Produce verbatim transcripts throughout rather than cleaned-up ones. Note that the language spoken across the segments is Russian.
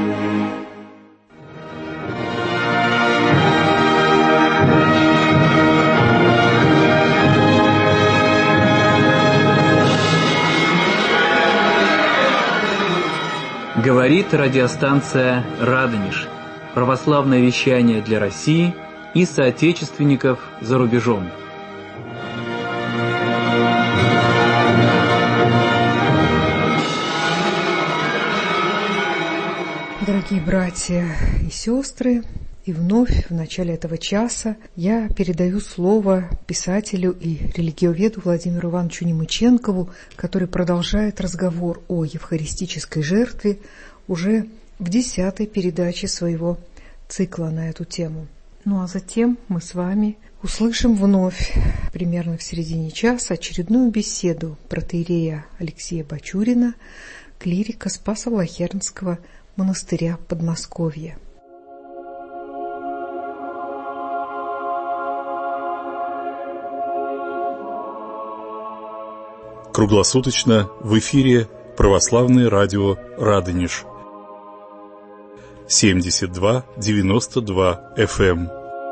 Говорит радиостанция «Радонеж». Православное вещание для России и соотечественников за рубежом. Дорогие братья и сестры, и вновь в начале этого часа я передаю слово писателю и религиоведу Владимиру Ивановичу Немыченкову, который продолжает разговор о евхаристической жертве уже в десятой передаче своего цикла на эту тему. Ну а затем мы с вами услышим вновь, примерно в середине часа, очередную беседу протоиерея Алексея Бачурина, клирика Спасо-Влахернского монастыря Подмосковья. Круглосуточно в эфире Православное радио «Радонеж». семьдесят два девяносто два эф эм.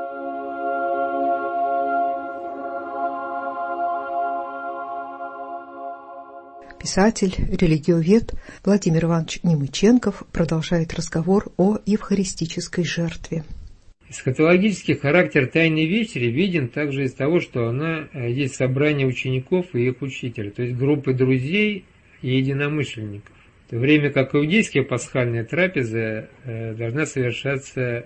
Писатель, религиовед Владимир Иванович Немыченков продолжает разговор о евхаристической жертве. Эсхатологический характер Тайной Вечери виден также из того, что она есть собрание учеников и их учителя, то есть группы друзей и единомышленников. В то время как иудейская пасхальная трапеза должна совершаться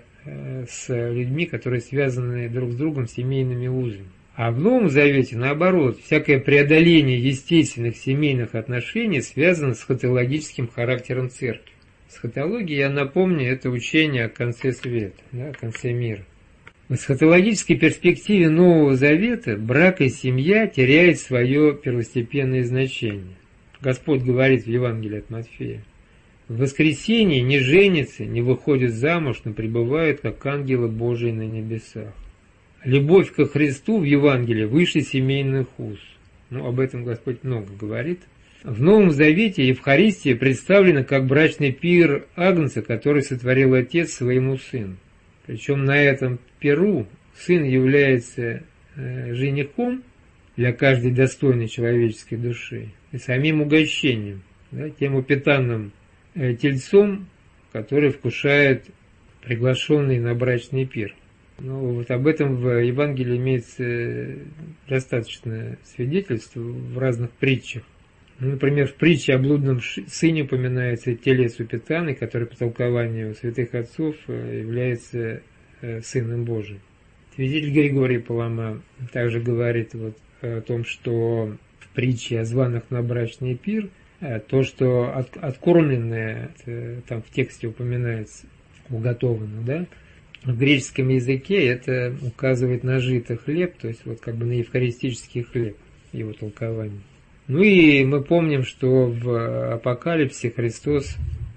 с людьми, которые связаны друг с другом семейными узами. А в Новом Завете, наоборот, всякое преодоление естественных семейных отношений связано с эсхатологическим характером церкви. Эсхатология, я напомню, это учение о конце света, да, о конце мира. В эсхатологической перспективе Нового Завета брак и семья теряют свое первостепенное значение. Господь говорит в Евангелии от Матфея: в воскресенье не женятся, не выходят замуж, но пребывают, как ангелы Божии на небесах. Любовь ко Христу в Евангелии выше семейных уз. Ну, об этом Господь много говорит. В Новом Завете Евхаристия представлена как брачный пир Агнца, который сотворил Отец своему Сыну. Причем на этом пиру Сын является э, женихом для каждой достойной человеческой души и самим угощением, да, тем упитанным э, тельцом, который вкушает приглашенный на брачный пир. Ну, вот об этом в Евангелии имеется достаточно свидетельств в разных притчах. Например, в притче о блудном сыне упоминается телец упитанный, который по толкованию святых отцов является Сыном Божиим. Святитель Григорий Палама также говорит вот о том, что в притче о званых на брачный пир то, что от, откормленное, там в тексте упоминается, уготовано, да, в греческом языке это указывает на житый хлеб, то есть вот как бы на евхаристический хлеб, его толкование. Ну и мы помним, что в Апокалипсисе Христос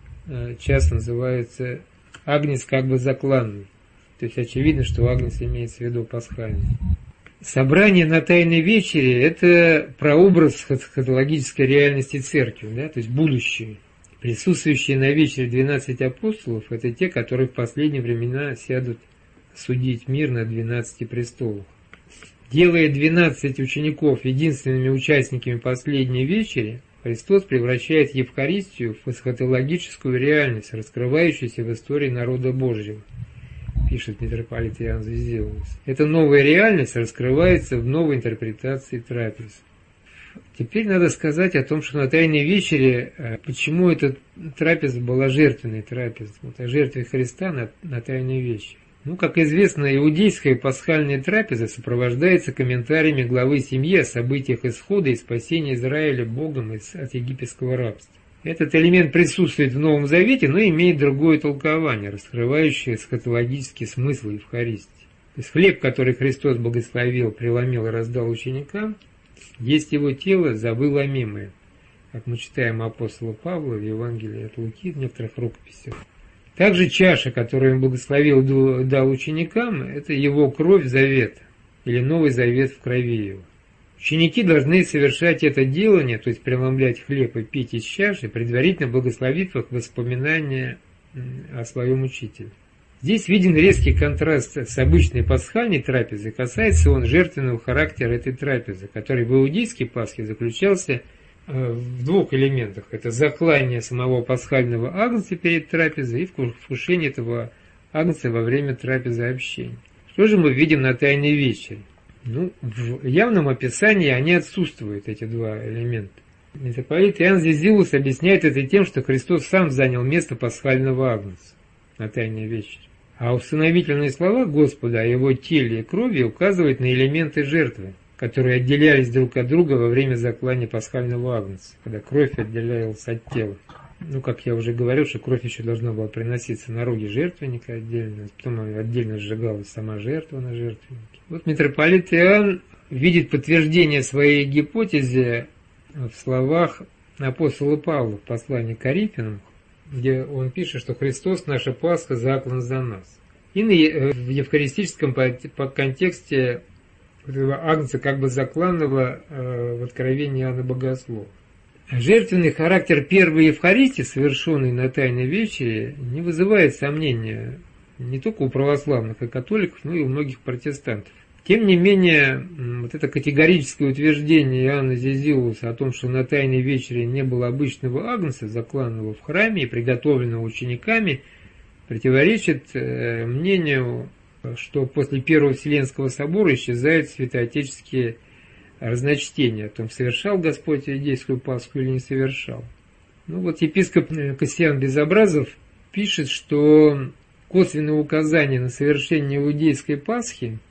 часто называется Агнец как бы закланный. То есть очевидно, что Агнец имеется в виду пасхальный. Собрание на Тайной Вечере – это прообраз эсхатологической реальности Церкви, да, то есть будущее. Присутствующие на вечере двенадцать апостолов – это те, которые в последние времена сядут судить мир на двенадцати престолах. Делая двенадцать учеников единственными участниками последней вечери, Христос превращает Евхаристию в эсхатологическую реальность, раскрывающуюся в истории народа Божьего, пишет митрополит Иоанн Зазелос. Эта новая реальность раскрывается в новой интерпретации трапез. Теперь надо сказать о том, что на Тайной Вечере, почему эта трапеза была жертвенной трапезой, вот о жертве Христа на, на Тайной Вечере. Ну, как известно, иудейская пасхальная трапеза сопровождается комментариями главы семьи о событиях исхода и спасения Израиля Богом от египетского рабства. Этот элемент присутствует в Новом Завете, но имеет другое толкование, раскрывающее эсхатологический смысл Евхаристии. То есть хлеб, который Христос благословил, преломил и раздал ученикам, есть его тело завыломимое, как мы читаем апостола Павла в Евангелии от Луки в некоторых рукописях. Также чаша, которую он благословил, дал ученикам, это его кровь завета, или новый завет в крови его. Ученики должны совершать это делание, то есть преломлять хлеб и пить из чаши, предварительно благословив их воспоминания о своем учителе. Здесь виден резкий контраст с обычной пасхальной трапезой, касается он жертвенного характера этой трапезы, который в иудейской Пасхе заключался в двух элементах. Это заклание самого пасхального агнца перед трапезой и вкушение этого агнца во время трапезы общения. Что же мы видим на Тайной вечере? Ну, в явном описании они отсутствуют, эти два элемента. Митрополит Иоанн Зизилус объясняет это тем, что Христос сам занял место пасхального агнца на Тайной вечере. А усыновительные слова Господа о его теле и крови указывают на элементы жертвы, которые отделялись друг от друга во время заклания пасхального агнца, когда кровь отделялась от тела. Ну, как я уже говорил, что кровь еще должна была приноситься на роге жертвенника отдельно, потом отдельно сжигалась сама жертва на жертвеннике. Вот митрополит Иоанн видит подтверждение своей гипотезе в словах апостола Павла в послании к Коринфянам, где он пишет, что Христос, наша Пасха, заклан за нас. И в евхаристическом контексте этого агнца как бы закланного в Откровении Иоанна Богослова. Жертвенный характер первой Евхаристии, совершенной на Тайной вечере, не вызывает сомнения не только у православных и католиков, но и у многих протестантов. Тем не менее, вот это категорическое утверждение Иоанна Зизилуса о том, что на Тайной вечере не было обычного агнца, закланного в храме и приготовленного учениками, противоречит мнению, что после Первого Вселенского собора исчезают святоотеческие разночтения о том, совершал Господь иудейскую Пасху или не совершал. Ну вот епископ Кассиан Безобразов пишет, что косвенное указание на совершение иудейской Пасхи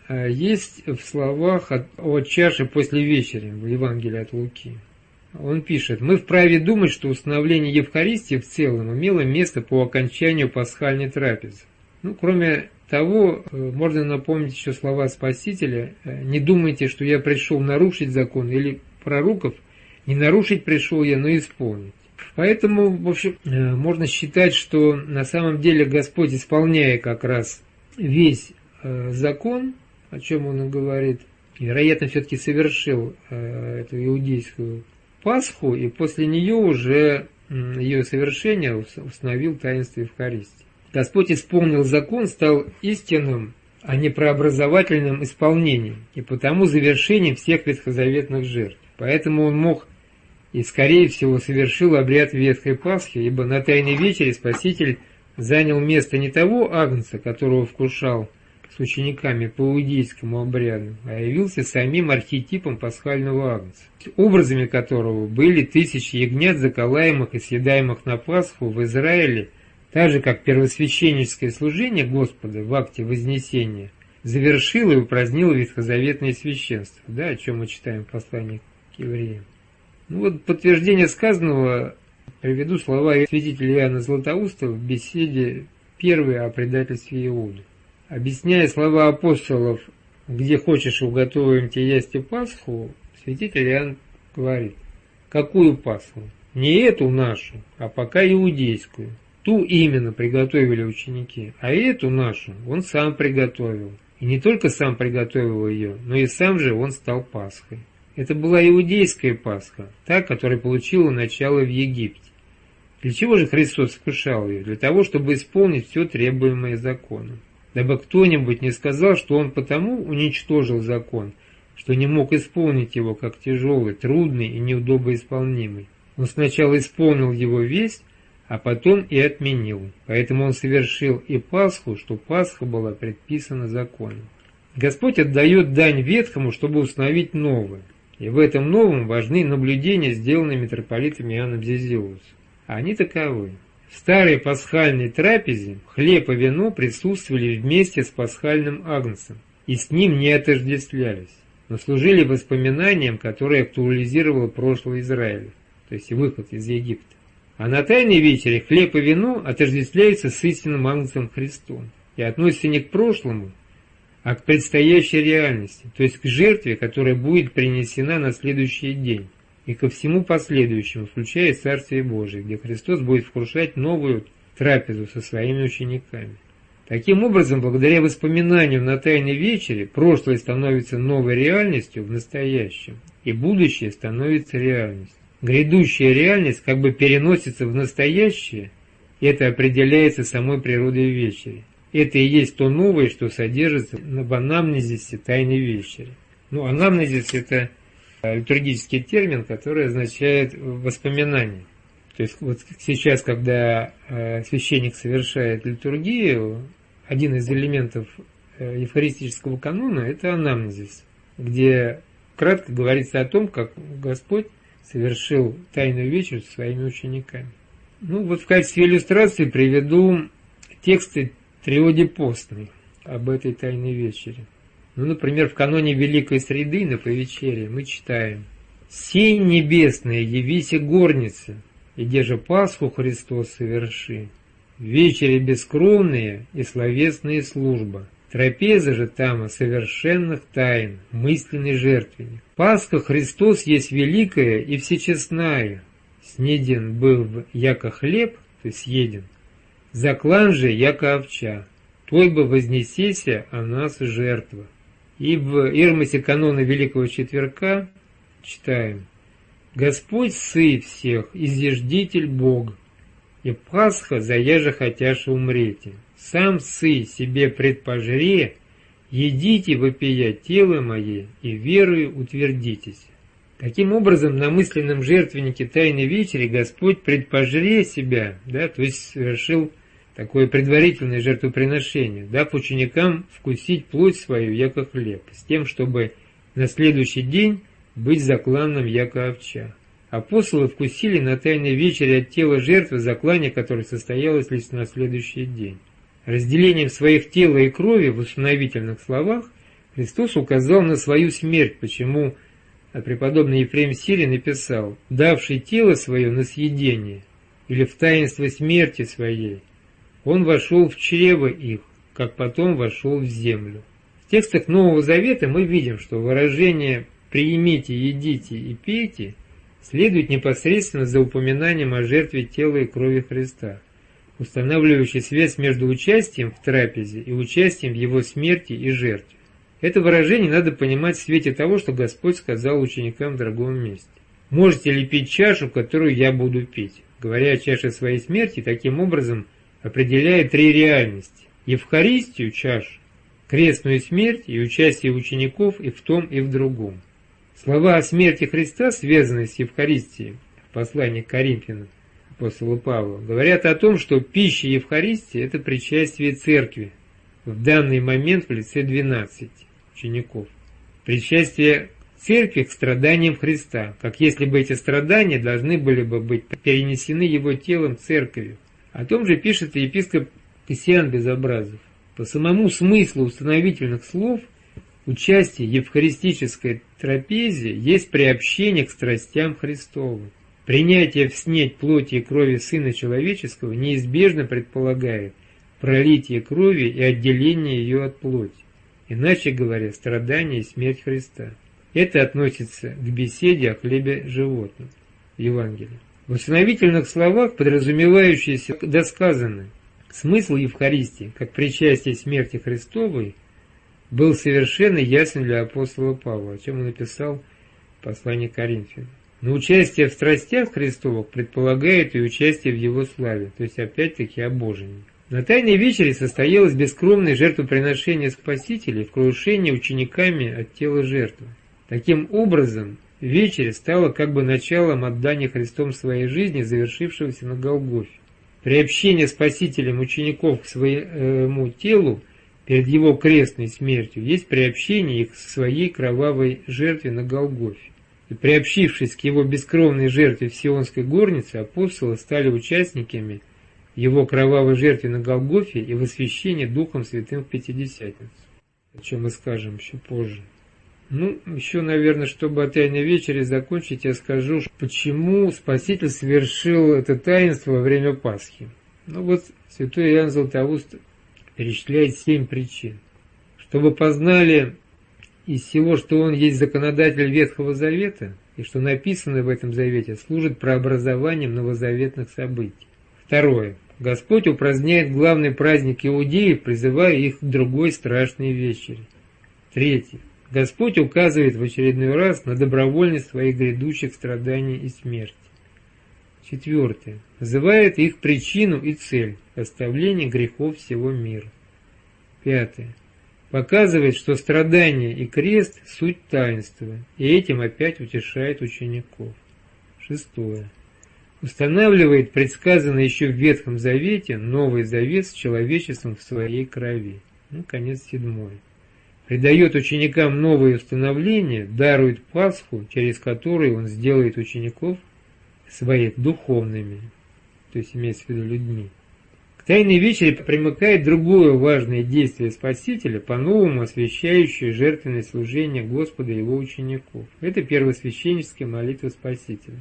есть в словах о чаше после вечери в Евангелии от Луки. Он пишет: «Мы вправе думать, что установление Евхаристии в целом имело место по окончанию пасхальной трапезы». Ну, кроме того, можно напомнить еще слова Спасителя: «Не думайте, что я пришел нарушить закон или пророков, не нарушить пришел я, но исполнить». Поэтому, в общем, можно считать, что на самом деле Господь, исполняя как раз весь закон, о чем он и говорит, вероятно, все-таки совершил эту иудейскую Пасху, и после нее уже ее совершения установил таинство Евхаристии. Господь исполнил закон, стал истинным, а не преобразовательным исполнением, и потому завершением всех ветхозаветных жертв. Поэтому он мог и, скорее всего, совершил обряд Ветхой Пасхи, ибо на Тайной вечере Спаситель занял место не того агнца, которого вкушал с учениками по иудейскому обряду, а явился самим архетипом пасхального агнца, образами которого были тысячи ягнят, заколаемых и съедаемых на Пасху в Израиле, так же, как первосвященническое служение Господа в акте Вознесения завершило и упразднило ветхозаветное священство, да, о чем мы читаем в послании к евреям. Ну вот подтверждение сказанного приведу слова святителя Иоанна Златоустова в беседе первой о предательстве Иуды. Объясняя слова апостолов: «Где хочешь, уготовим тебе ясти Пасху», святитель Иоанн говорит: «Какую Пасху? Не эту нашу, а пока иудейскую. Ту именно приготовили ученики, а эту нашу он сам приготовил. И не только сам приготовил ее, но и сам же он стал Пасхой». Это была иудейская Пасха, та, которая получила начало в Египте. Для чего же Христос вкушал ее? Для того, чтобы исполнить все требуемое законом. Дабы кто-нибудь не сказал, что он потому уничтожил закон, что не мог исполнить его как тяжелый, трудный и неудобоисполнимый. Он сначала исполнил его весь, а потом и отменил. Поэтому он совершил и Пасху, что Пасха была предписана законом. Господь отдает дань ветхому, чтобы установить новое. И в этом новом важны наблюдения, сделанные митрополитом Иоанном Зизилусом. А они таковы. В старой пасхальной трапезе хлеб и вино присутствовали вместе с пасхальным агнцем, и с ним не отождествлялись, но служили воспоминанием, которое актуализировало прошлое Израиля, то есть выход из Египта. А на Тайной вечере хлеб и вино отождествляются с истинным агнцем Христом и относятся не к прошлому, а к предстоящей реальности, то есть к жертве, которая будет принесена на следующий день, и ко всему последующему, включая Царствие Божие, где Христос будет вкушать новую трапезу со своими учениками. Таким образом, благодаря воспоминаниям на Тайной вечере, прошлое становится новой реальностью в настоящем, и будущее становится реальностью. Грядущая реальность как бы переносится в настоящее Это определяется самой природой вечери. Это и есть то новое, что содержится в анамнезисе Тайной Вечери. Ну, анамнезис – это литургический термин, который означает воспоминание. То есть вот сейчас, когда священник совершает литургию, один из элементов евхаристического канона – это анамнезис, где кратко говорится о том, как Господь совершил Тайную Вечерю со своими учениками. Ну вот в качестве иллюстрации приведу тексты Триоди Постной об этой Тайной Вечере. Ну, например, в каноне Великой Среды на повечерие мы читаем: «Сей небесная явися горница, и деже Пасху Христос соверши, вечери бескровные и словесные служба, трапеза же тама совершенных тайн, мысленный жертвенник. Пасха Христос есть великая и всечестная, снеден был в яко хлеб, то есть съеден, заклан же яко овча, той бы вознесеся о нас жертва». И в Ирмосе канона Великого Четверка читаем: «Господь сы всех, изъеждитель Бог, и Пасха заяже хотяше умрете. Сам сы себе предпожре, едите вопия тело мое, и верою утвердитесь». Таким образом, на мысленном жертвеннике Тайной Вечери Господь предпожре себя, да, то есть совершил такое предварительное жертвоприношение, дав ученикам вкусить плоть свою, яко хлеб, с тем, чтобы на следующий день быть закланным, яко овча. Апостолы вкусили на Тайной Вечере от тела жертвы, заклание которой состоялось лишь на следующий день. Разделением своих тела и крови в установительных словах Христос указал на свою смерть, почему преподобный Ефрем Сирий написал: «Давший тело свое на съедение, или в таинство смерти своей, он вошел в чрево их, как потом вошел в землю». В текстах Нового Завета мы видим, что выражение «приимите, едите и пейте» следует непосредственно за упоминанием о жертве тела и крови Христа, устанавливающей связь между участием в трапезе и участием в его смерти и жертве. Это выражение надо понимать в свете того, что Господь сказал ученикам в другом месте: «Можете ли пить чашу, которую я буду пить?» Говоря о чаше своей смерти, таким образом определяет три реальности: Евхаристию, чашу, крестную смерть и участие учеников и в том, и в другом. Слова о смерти Христа, связанные с Евхаристией в послании к Коринфянам апостола Павла, говорят о том, что пища Евхаристии – это причастие Церкви, в данный момент в лице двенадцати учеников. Причастие Церкви к страданиям Христа, как если бы эти страдания должны были бы быть перенесены Его телом Церковью. О том же пишет и епископ Кассиан Безобразов. По самому смыслу установительных слов, участие в евхаристической трапезе есть приобщение к страстям Христовым. Принятие в снеть плоти и крови Сына Человеческого неизбежно предполагает пролитие крови и отделение ее от плоти, иначе говоря, страдание и смерть Христа. Это относится к беседе о хлебе животном в Евангелии. В установительных словах, подразумевающиеся досказанное, смысл Евхаристии, как причастие смерти Христовой, был совершенно ясен для апостола Павла, о чем он написал в послании к Коринфянам. Но участие в страстях Христовых предполагает и участие в Его славе, то есть опять-таки обожение. На Тайной Вечере состоялось бескровное жертвоприношение Спасителя в крушении учениками от тела жертвы. Таким образом, вечеря стала как бы началом отдания Христом своей жизни, завершившегося на Голгофе. Приобщение Спасителем учеников к своему телу перед Его крестной смертью есть приобщение их к своей кровавой жертве на Голгофе. И приобщившись к Его бескровной жертве в Сионской горнице, апостолы стали участниками Его кровавой жертве на Голгофе и в освящении Духом Святым в Пятидесятницу, о чем мы скажем еще позже. Ну, еще, наверное, чтобы о Тайной Вечере закончить, я скажу, почему Спаситель совершил это таинство во время Пасхи. Ну вот, святой Иоанн Златоуст перечисляет семь причин. Чтобы познали из всего, что Он есть законодатель Ветхого Завета, и что написано в этом Завете служит прообразованием новозаветных событий. Второе. Господь упраздняет главный праздник иудеев, призывая их к другой страшной вечере. Третье. Господь указывает в очередной раз на добровольность своих грядущих страданий и смерти. Четвертое. Называет их причину и цель – оставление грехов всего мира. Пятое. Показывает, что страдание и крест – суть таинства, и этим опять утешает учеников. Шестое. Устанавливает предсказанный еще в Ветхом Завете Новый Завет с человечеством в своей крови. Ну, конец седьмое. Придает ученикам новые установления, дарует Пасху, через которую он сделает учеников своих духовными, то есть имеется в виду людьми. К Тайной вечере примыкает другое важное действие Спасителя, по-новому освящающее жертвенное служение Господа и его учеников. Это первосвященническая молитва Спасителя,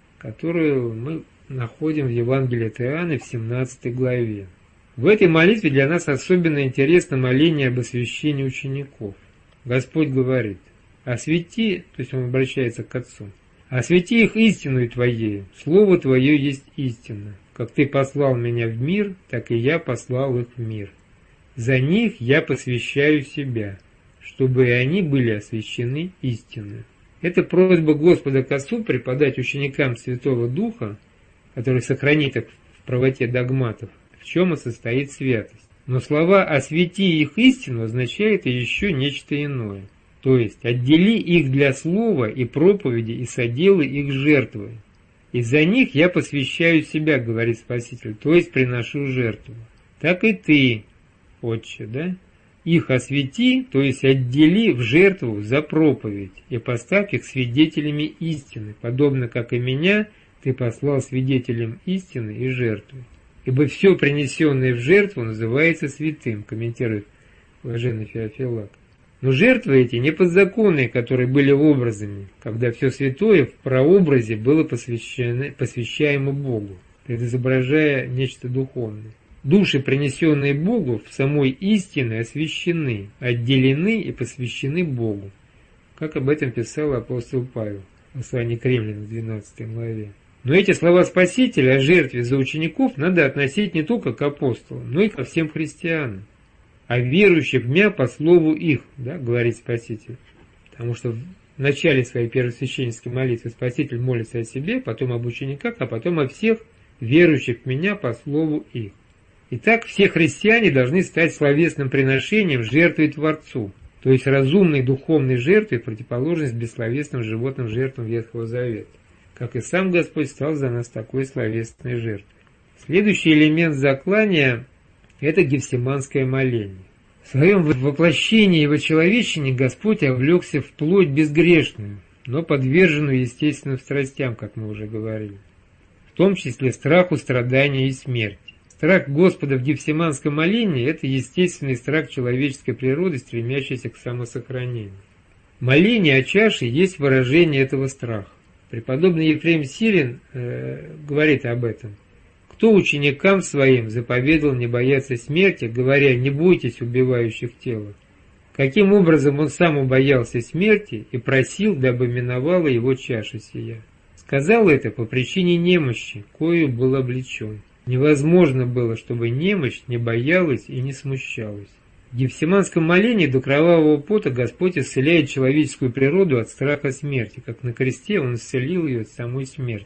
которую мы находим в Евангелии от Иоанна в семнадцатой главе. В этой молитве для нас особенно интересно моление об освящении учеников. Господь говорит: «Освети», то есть он обращается к Отцу, «освети их истиною Твоею, Слово Твое есть истина. Как Ты послал меня в мир, так и я послал их в мир. За них я посвящаю себя, чтобы и они были освящены истинной». Это просьба Господа к Отцу преподать ученикам Святого Духа, который сохранит их в правоте догматов, в чем и состоит святость. Но слова «освети их истину» означает еще нечто иное. То есть «отдели их для слова и проповеди и соделай их жертвой. Из-за них я посвящаю себя, говорит Спаситель, то есть приношу жертву. Так и ты, Отче, да? Их освети, то есть отдели в жертву за проповедь и поставь их свидетелями истины, подобно как и меня ты послал свидетелем истины и жертвы. Ибо все принесенное в жертву называется святым, комментирует блаженный Феофилак. Но жертвы эти не подзаконные, которые были образами, когда все святое в прообразе было посвящено, посвящаемо Богу, предизображая нечто духовное. Души, принесенные Богу, в самой истине освящены, отделены и посвящены Богу, как об этом писал апостол Павел в послании к Римлянам в двенадцатой главе. Но эти слова Спасителя о жертве за учеников надо относить не только к апостолам, но и ко всем христианам, а верующих в меня по слову их, да, говорит Спаситель. Потому что в начале своей первосвященнической молитвы Спаситель молится о себе, потом об учениках, а потом о всех верующих в меня по слову их. Итак, все христиане должны стать словесным приношением жертвой Творцу, то есть разумной духовной жертвой в противоположность бессловесным животным жертвам Ветхого Завета, как и сам Господь стал за нас такой словесной жертвой. Следующий элемент заклания – это гефсиманское моление. В своем воплощении и вочеловечении Господь облегся в плоть безгрешную, но подверженную естественным страстям, как мы уже говорили, в том числе страху, страданию и смерти. Страх Господа в гефсиманском молении – это естественный страх человеческой природы, стремящийся к самосохранению. Моление о чаше есть выражение этого страха. Преподобный Ефрем Сирин э, говорит об этом. «Кто ученикам своим заповедал не бояться смерти, говоря, не бойтесь убивающих тело? Каким образом он сам убоялся смерти и просил, дабы миновала его чаша сия? Сказал это по причине немощи, кою был облечен. Невозможно было, чтобы немощь не боялась и не смущалась». В гефсиманском молении до кровавого пота Господь исцеляет человеческую природу от страха смерти, как на кресте Он исцелил ее от самой смерти.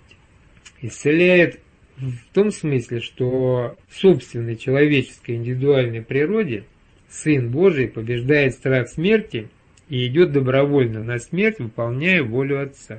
Исцеляет в том смысле, что в собственной человеческой индивидуальной природе Сын Божий побеждает страх смерти и идет добровольно на смерть, выполняя волю Отца.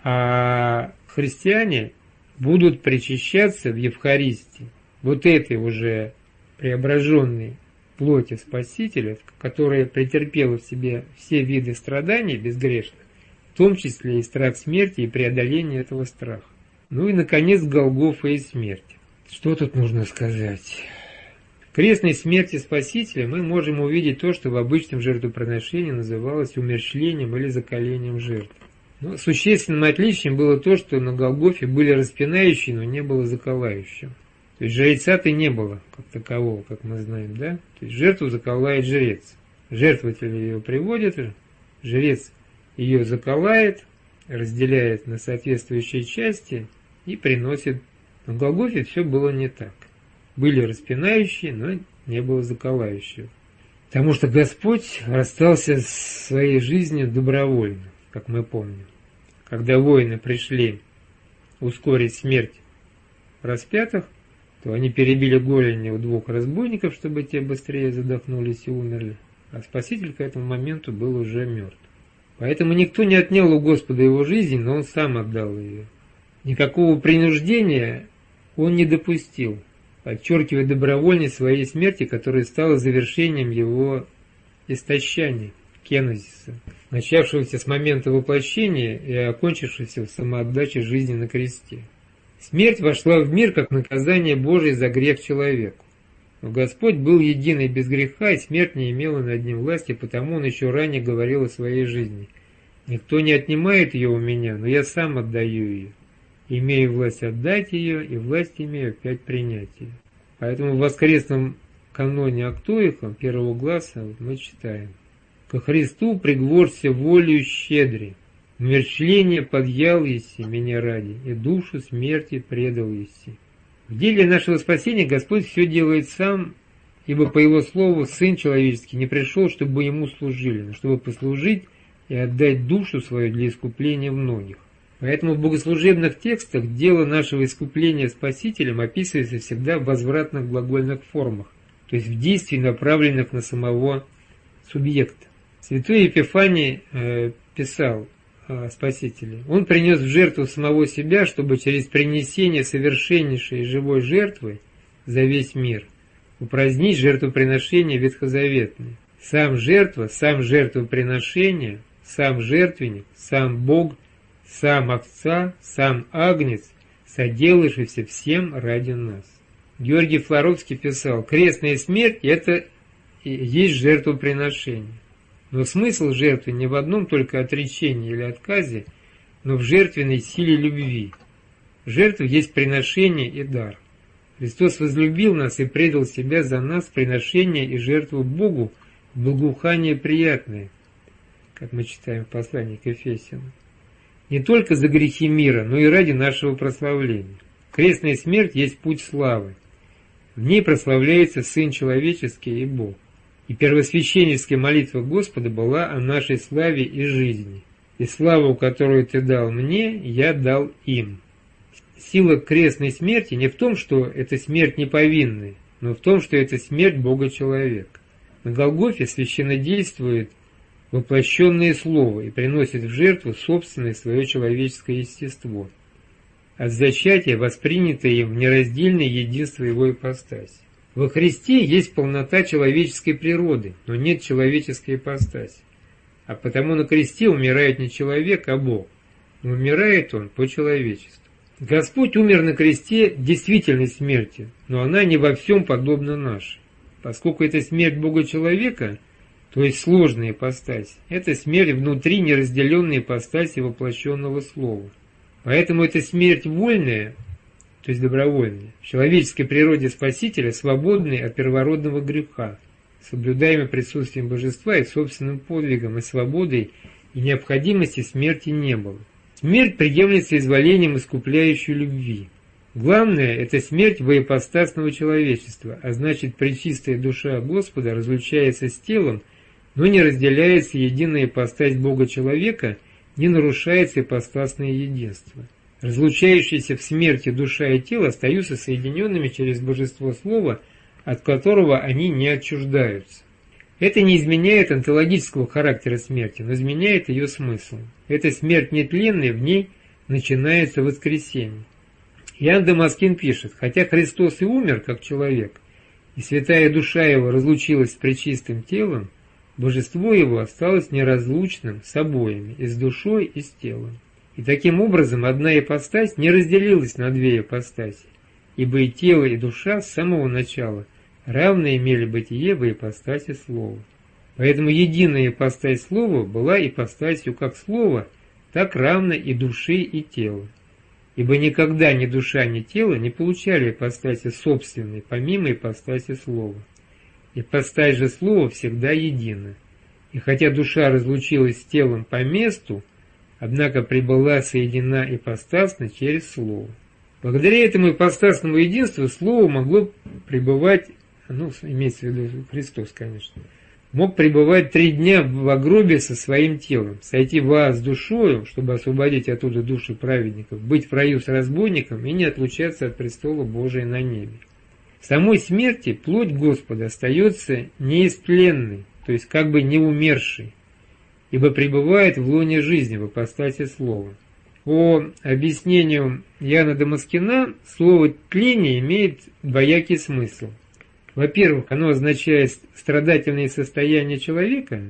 А христиане будут причащаться в Евхаристии вот этой уже преображенной плоти Спасителя, которая претерпела в себе все виды страданий безгрешных, в том числе и страх смерти и преодоление этого страха. Ну и, наконец, Голгофа и смерть. Что тут нужно сказать? В крестной смерти Спасителя мы можем увидеть то, что в обычном жертвоприношении называлось умерщвлением или закалением жертв. Но существенным отличием было то, что на Голгофе были распинающие, но не было заколающим. То есть жреца-то не было как такового, как мы знаем, да? То есть жертву заколает жрец. Жертвователь ее приводит, жрец ее заколает, разделяет на соответствующие части и приносит. На Голгофе все было не так. Были распинающие, но не было заколающего. Потому что Господь расстался с своей жизнью добровольно, как мы помним. Когда воины пришли ускорить смерть распятых, то они перебили голени у двух разбойников, чтобы те быстрее задохнулись и умерли, а Спаситель к этому моменту был уже мертв. Поэтому никто не отнял у Господа его жизнь, но он сам отдал ее. Никакого принуждения он не допустил, подчеркивая добровольность своей смерти, которая стала завершением его истощания, кенозиса, начавшегося с момента воплощения и окончившегося в самоотдаче жизни на кресте. Смерть вошла в мир как наказание Божие за грех человеку. Но Господь был един и без греха, и смерть не имела над ним власти, потому он еще ранее говорил о своей жизни. «Никто не отнимает ее у меня, но я сам отдаю ее. Имею власть отдать ее, и власть имею опять принять ее». Поэтому в воскресном каноне Актуиха первого гласа мы читаем: «Ко Христу пригворся волею щедри, умерщвление подъял еси меня ради, и душу смерти предал еси». В деле нашего спасения Господь все делает сам, ибо по Его слову Сын Человеческий не пришел, чтобы Ему служили, но чтобы послужить и отдать душу свою для искупления многих. Поэтому в богослужебных текстах дело нашего искупления Спасителем описывается всегда в возвратных глагольных формах, то есть в действии, направленных на самого субъекта. Святой Епифаний э, писал о Спасителе: «Он принес в жертву самого себя, чтобы через принесение совершеннейшей живой жертвы за весь мир упразднить жертвоприношение ветхозаветное. Сам жертва, сам жертвоприношение, сам жертвенник, сам Бог, сам овца, сам агнец, соделавшийся всем ради нас». Георгий Флоровский писал: «Крестная смерть – это и есть жертвоприношение». Но смысл жертвы не в одном только отречении или отказе, но в жертвенной силе любви. Жертва есть приношение и дар. Христос возлюбил нас и предал себя за нас в приношение и жертву Богу в благоухание приятное, как мы читаем в послании к Ефесянам. Не только за грехи мира, но и ради нашего прославления. Крестная смерть есть путь славы. В ней прославляется Сын Человеческий и Бог. И первосвященническая молитва Господа была о нашей славе и жизни. «И славу, которую Ты дал мне, я дал им». Сила крестной смерти не в том, что это смерть неповинная, но в том, что это смерть Бога-человека. На Голгофе священнодействует воплощенное Слово и приносит в жертву собственное свое человеческое естество, от зачатия воспринятое им в нераздельное единство его ипостаси. Во Христе есть полнота человеческой природы, но нет человеческой ипостаси. А потому на кресте умирает не человек, а Бог. Но умирает Он по человечеству. Господь умер на кресте действительной смертью, но она не во всем подобна нашей. Поскольку это смерть Бога-человека, то есть сложная ипостась, это смерть внутри неразделенной ипостаси воплощенного Слова. Поэтому это смерть вольная, то есть добровольная, в человеческой природе Спасителя, свободной от первородного греха, соблюдаемой присутствием Божества и собственным подвигом, и свободой, и необходимости смерти не было. Смерть приемлется изволением искупляющей любви. Главное – это смерть воипостасного человечества, а значит, пречистая душа Господа разлучается с телом, но не разделяется единая ипостась Бога-человека, не нарушается ипостасное единство. Разлучающиеся в смерти душа и тело остаются соединенными через Божество Слова, от которого они не отчуждаются. Это не изменяет онтологического характера смерти, но изменяет ее смысл. Эта смерть нетленная, в ней начинается воскресение. Иоанн Дамаскин пишет: «Хотя Христос и умер как человек, и святая душа его разлучилась с пречистым телом, божество его осталось неразлучным с обоими, и с душой, и с телом. И таким образом одна ипостась не разделилась на две ипостаси, ибо и тело, и душа с самого начала равно имели бытие во ипостаси Слова. Поэтому единая ипостась Слова была ипостасью как Слова, так равно и души, и тела. Ибо никогда ни душа, ни тело не получали ипостаси собственной, помимо ипостаси Слова. Ипостась же Слова всегда едина. И хотя душа разлучилась с телом по месту, однако прибыла соединена ипостасно через Слово. Благодаря этому ипостасному единству Слово могло пребывать, ну, имеется в виду Христос, конечно, мог пребывать три дня в гробе со своим телом, сойти в ад с душою, чтобы освободить оттуда души праведников, быть в раю с разбойником и не отлучаться от престола Божия на небе. В самой смерти плоть Господа остается неистленной, то есть как бы не умершей, ибо пребывает в лоне жизни, в ипостаси слова. По объяснению Иоанна Дамаскина, слово «тление» имеет двоякий смысл. Во-первых, оно означает страдательные состояния человека,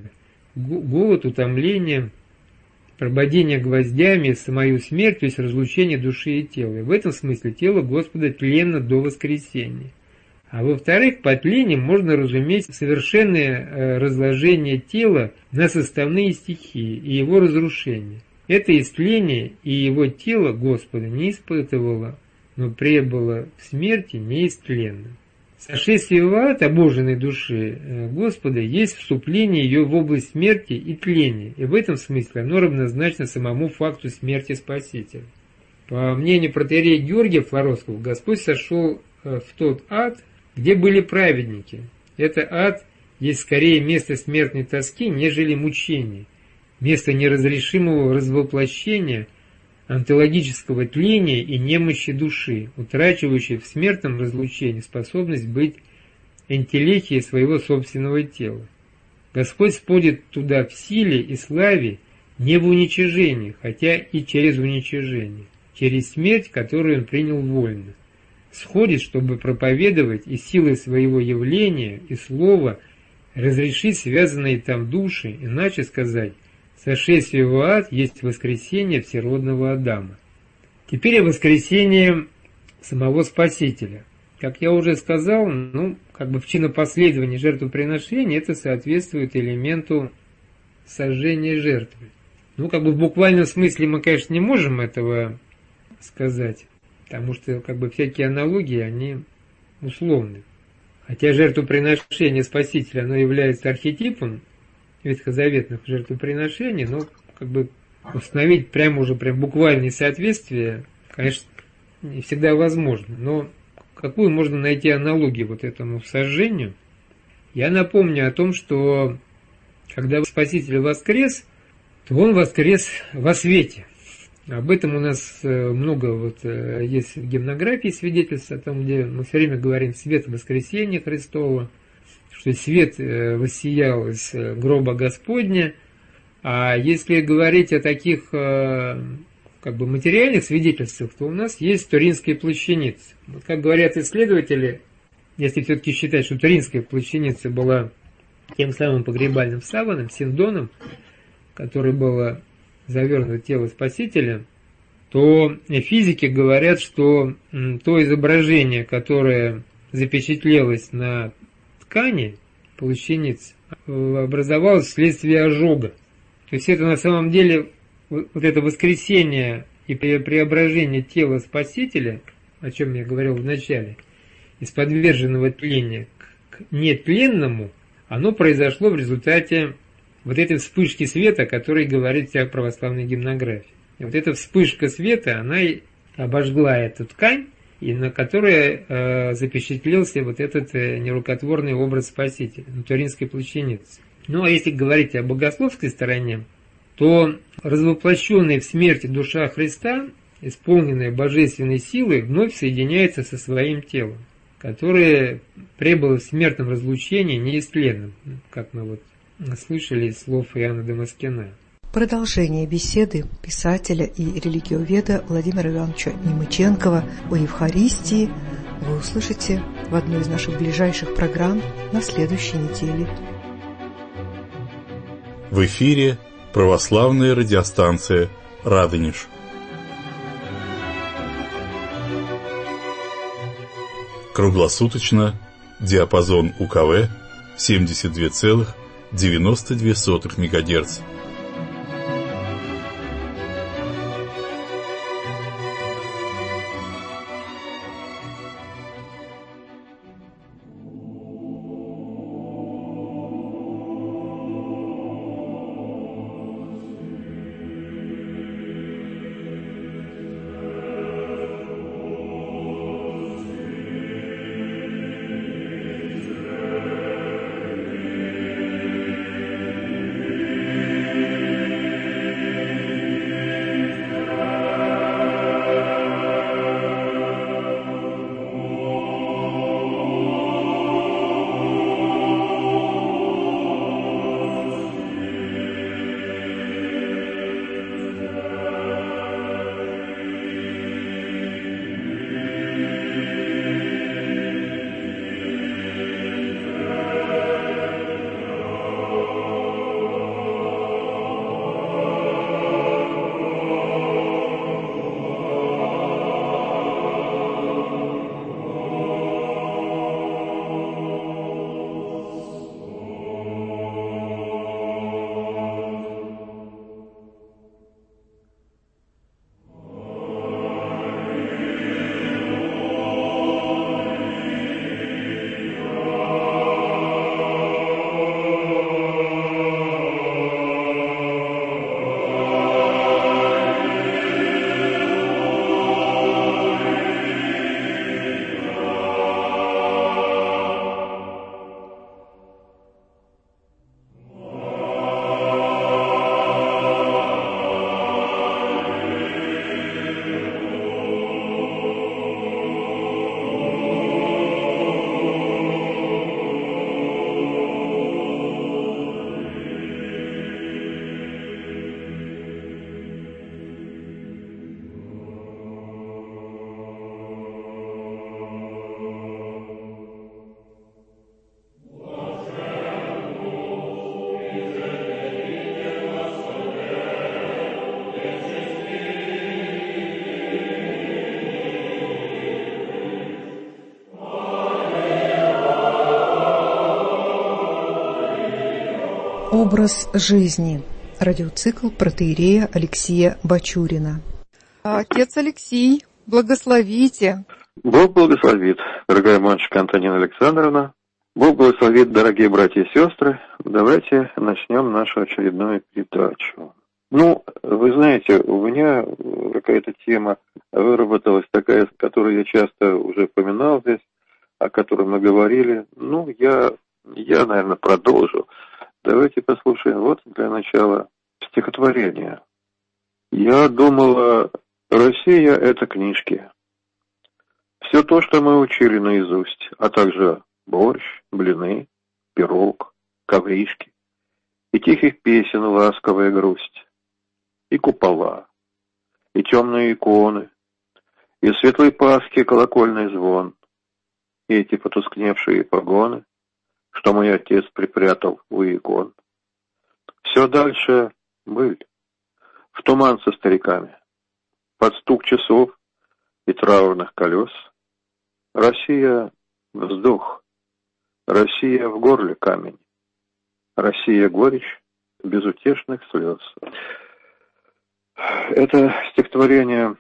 голод, утомление, прободение гвоздями, самую смерть, то есть разлучение души и тела. И в этом смысле тело Господа тленно до воскресения. А во-вторых, под тлением можно разуметь совершенное разложение тела на составные стихии и его разрушение. Это истление и его тело Господа не испытывало, но пребыло в смерти неистленным. Сошествие в ад обоженной души Господа есть вступление ее в область смерти и тления, и в этом смысле оно равнозначно самому факту смерти Спасителя. По мнению протоиерея Георгия Флоровского, Господь сошел в тот ад, где были праведники. Это ад есть скорее место смертной тоски, нежели мучений, место неразрешимого развоплощения, онтологического тления и немощи души, утрачивающей в смертном разлучении способность быть энтелехией своего собственного тела. Господь сходит туда в силе и славе, не в уничижении, хотя и через уничижение, через смерть, которую Он принял вольно. Сходит, чтобы проповедовать и силой своего явления и слова разрешить связанные там души, иначе сказать, сошествие в ад есть воскресение всеродного Адама. Теперь о воскресении самого Спасителя. Как я уже сказал, ну, как бы в чинопоследовании жертвоприношения это соответствует элементу сожжения жертвы. Ну, как бы в буквальном смысле мы, конечно, не можем этого сказать, потому что как бы всякие аналогии, они условны. Хотя жертвоприношение Спасителя, оно является архетипом ветхозаветных жертвоприношений, но как бы установить прямо уже прям буквальное соответствие, конечно, не всегда возможно. Но какую можно найти аналогию вот этому сожжению? Я напомню о том, что когда Спаситель воскрес, то Он воскрес во свете. Об этом у нас много вот есть в гимнографии свидетельств, о том, где мы все время говорим «свет воскресения Христова», что свет воссиял из гроба Господня. А если говорить о таких как бы материальных свидетельствах, то у нас есть Туринская плащаница. Вот как говорят исследователи, если все-таки считать, что Туринская плащаница была тем самым погребальным саваном, синдоном, который было завернуто тело Спасителя, то физики говорят, что то изображение, которое запечатлелось на ткани плащаницы, образовалось вследствие ожога. То есть это на самом деле вот это воскресение и преображение тела Спасителя, о чем я говорил в начале, из подверженного тлению к нетленному, оно произошло в результате вот этой вспышки света, о которой говорит вся православная гимнография. И вот эта вспышка света, она обожгла эту ткань, и на которой э, запечатлелся вот этот э, нерукотворный образ Спасителя, на Туринской плащанице. Ну а если говорить о богословской стороне, то развоплощенная в смерти душа Христа, исполненная божественной силой, вновь соединяется со своим телом, которое пребыло в смертном разлучении неистленным, как мы вот слышали из слов Иоанна Дамаскина. Продолжение беседы писателя и религиоведа Владимира Ивановича Немыченкова о Евхаристии вы услышите в одной из наших ближайших программ на следующей неделе. В эфире православная радиостанция «Радонеж». Круглосуточно диапазон УКВ семьдесят два целых девяносто две сотых мегагерца. Образ жизни. Радиоцикл протоиерея Алексия Бачурина. Отец Алексий, благословите. Бог благословит, дорогая мамочка Антонина Александровна. Бог благословит, дорогие братья и сестры. Давайте начнем нашу очередную передачу. Ну, вы знаете, у меня какая-то тема выработалась такая, которую я часто уже упоминал здесь, о которой мы говорили. Ну, я, я, наверное, продолжу. Давайте послушаем. Вот для начала стихотворение. Я думала, Россия — это книжки. Все то, что мы учили наизусть, а также борщ, блины, пирог, ковришки, и тихих песен ласковая грусть, и купола, и темные иконы, и светлой Пасхи колокольный звон, и эти потускневшие погоны, что мой отец припрятал у икон. Все дальше быль, в туман со стариками, под стук часов и траурных колес. Россия — вздох, Россия в горле камень, Россия — горечь безутешных слез. Это стихотворение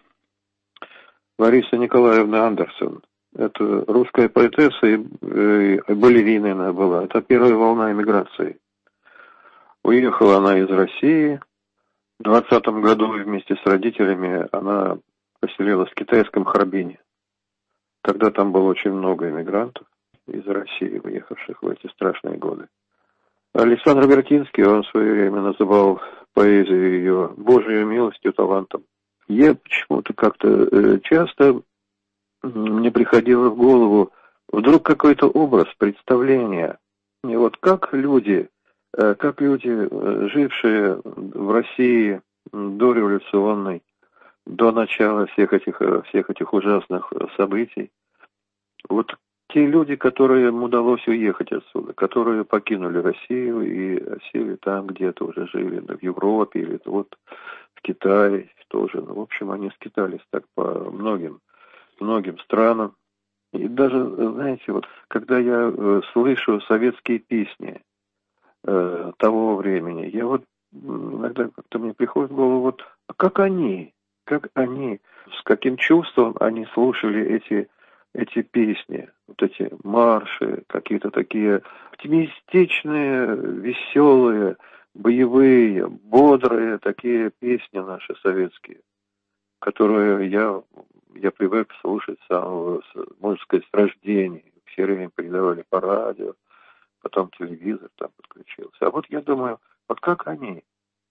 Ларисы Николаевны Андерсон. Это русская поэтесса и, и балерина она была. Это первая волна эмиграции. Уехала она из России. В двадцатом году вместе с родителями она поселилась в китайском Харбине. Тогда там было очень много эмигрантов из России, выехавших в эти страшные годы. Александр Вертинский, он в свое время называл поэзию ее Божьей милостью, талантом. Я почему-то как-то часто мне приходило в голову вдруг какой-то образ, представление. И вот как люди, как люди, жившие в России дореволюционной, до начала всех этих, всех этих ужасных событий, вот те люди, которым удалось уехать отсюда, которые покинули Россию и осели там где-то уже жили, в Европе или вот в Китае тоже. Ну, в общем, они скитались так по многим, многим странам. И даже, знаете, вот когда я э, слышу советские песни э, того времени, я вот иногда как-то мне приходит в голову, вот а как они, как они, с каким чувством они слушали эти эти песни, вот эти марши, какие-то такие оптимистичные, веселые, боевые, бодрые такие песни наши советские, которые я, я привык слушать с самого, можно сказать, с рождения. Все время передавали по радио, потом телевизор там подключился. А вот я думаю, вот как они,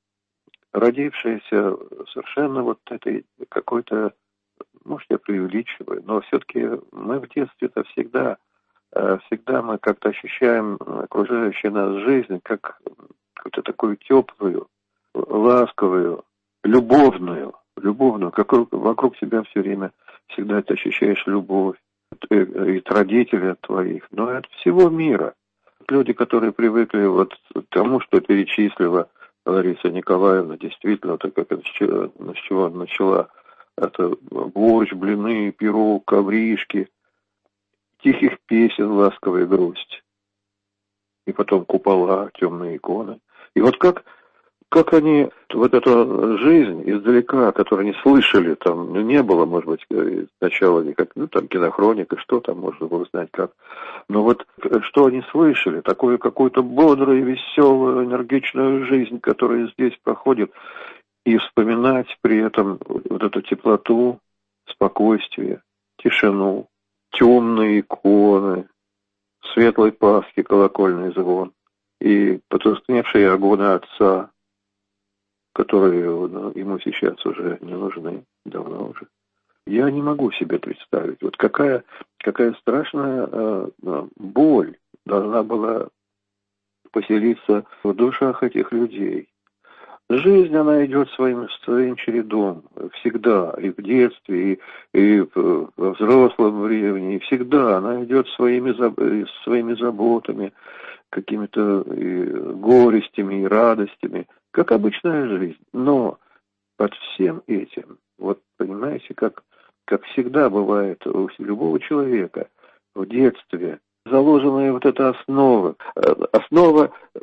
родившиеся совершенно вот этой какой-то, может, я преувеличиваю, но все-таки мы в детстве-то всегда, всегда мы как-то ощущаем окружающую нас жизнь как какую-то такую теплую, ласковую, любовную, любовную, как вокруг себя все время всегда ты ощущаешь любовь и от родителей от твоих, но от всего мира. Люди, которые привыкли вот к тому, что перечислила Лариса Николаевна, действительно, так как это с чего она начала, это борщ, блины, пирог, ковришки, тихих песен, ласковая грусть. И потом купола, темные иконы. И вот как, как они, вот эту жизнь издалека, которую они слышали, там не было, может быть, сначала никак, ну там кинохроника, что там можно было знать как. Но вот что они слышали, такую какую-то бодрую, веселую, энергичную жизнь, которая здесь проходит, и вспоминать при этом вот эту теплоту, спокойствие, тишину, темные иконы, светлой Пасхи, колокольный звон и потускневшие огонь отца, которые ему сейчас уже не нужны, давно уже. Я не могу себе представить, вот какая, какая страшная э, боль должна была поселиться в душах этих людей. Жизнь, она идет своим, своим чередом, всегда, и в детстве, и, и в, во взрослом времени, и всегда она идет своими, своими заботами, какими-то и горестями, и радостями, как обычная жизнь. Но под всем этим, вот понимаете, как, как всегда бывает у любого человека в детстве, заложенная вот эта основа, основа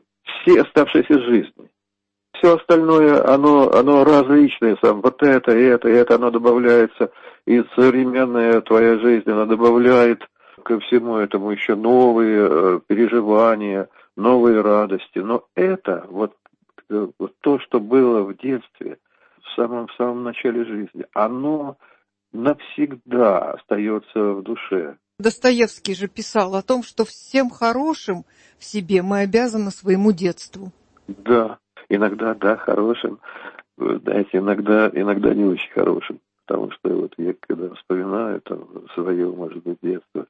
всей оставшейся жизни. Все остальное, оно, оно различное, сам вот это, это, это, оно добавляется, и современная твоя жизнь, она добавляет ко всему этому еще новые э, переживания, новые радости. Но это вот, э, вот то, что было в детстве, в самом, в самом начале жизни, оно навсегда остается в душе. Достоевский же писал о том, что всем хорошим в себе мы обязаны своему детству. Да, иногда, да, хорошим, знаете, иногда, иногда не очень хорошим, потому что вот я когда вспоминаю там свое, может быть, детство,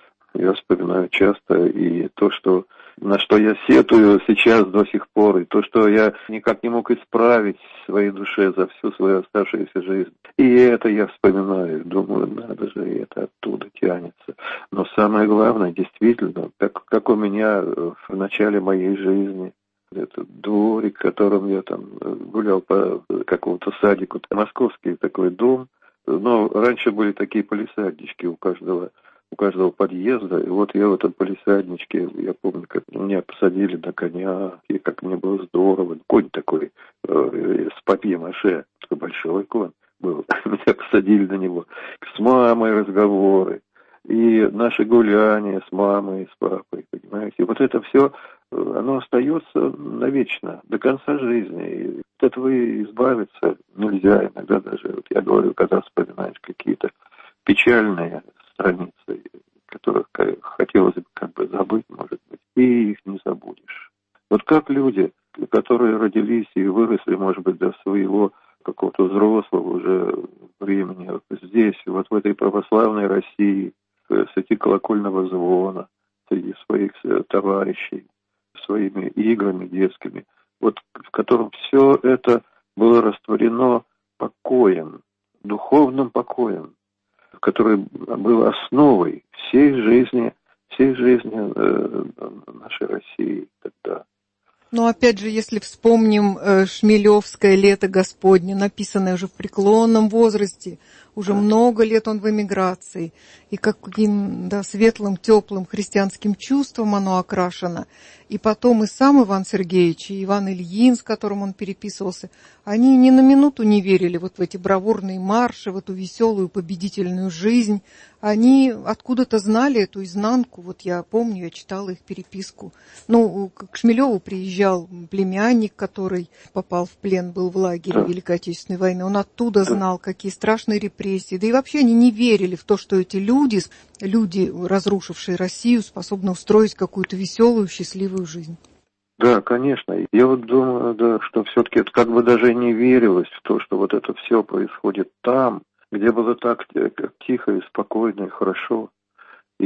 я вспоминаю часто и то, что на что я сетую сейчас до сих пор, и то, что я никак не мог исправить в своей душе за всю свою оставшуюся жизнь. И это я вспоминаю, думаю, надо же, и это оттуда тянется. Но самое главное, действительно, как, как у меня в начале моей жизни, этот дворик, в котором я там гулял по какому-то садику, московский такой дом, но раньше были такие палисаднички у каждого у каждого подъезда, и вот я в этом палисадничке, я помню, как меня посадили на коня, и как мне было здорово, конь такой э, с папье-маше, такой большой конь был, меня посадили на него, с мамой разговоры, и наши гуляния с мамой, с папой, понимаете, и вот это все, оно остается навечно, до конца жизни, и от этого избавиться нельзя иногда даже, вот я говорю, когда вспоминаешь какие-то печальные страницы, которых хотелось бы как бы забыть, может быть, и их не забудешь. Вот как люди, которые родились и выросли, может быть, до своего какого-то взрослого уже времени, вот здесь, вот в этой православной России, среди колокольного звона, среди своих товарищей, своими играми детскими, вот в котором все это было растворено покоем, духовным покоем, который был основой всей жизни, всей жизни э, нашей России тогда. Но опять же, если вспомним э, Шмелевское «Лето Господне», написанное уже в преклонном возрасте, уже да. много лет он в эмиграции, и каким да, светлым, теплым христианским чувством оно окрашено. И потом и сам Иван Сергеевич, и Иван Ильин, с которым он переписывался, они ни на минуту не верили вот в эти бравурные марши, в эту веселую победительную жизнь. Они откуда-то знали эту изнанку. Вот я помню, я читала их переписку. Ну, к Шмелеву приезжал племянник, который попал в плен, был в лагере да. Великой Отечественной войны. Он оттуда да. знал, какие страшные репрессии. Да и вообще они не верили в то, что эти люди, люди, разрушившие Россию, способны устроить какую-то веселую, счастливую жизнь. Да, конечно. Я вот думаю, да, что все-таки это как бы даже не верилось в то, что вот это все происходит там, где было так тихо и спокойно и хорошо, и